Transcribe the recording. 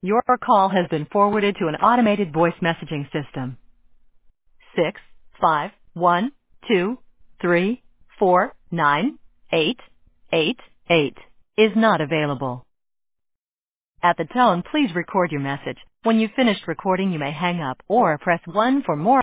Your call has been forwarded to an automated voice messaging system. 65123498888 is not available. At the tone, please record your message. When you've finished recording, you may hang up or press 1 for more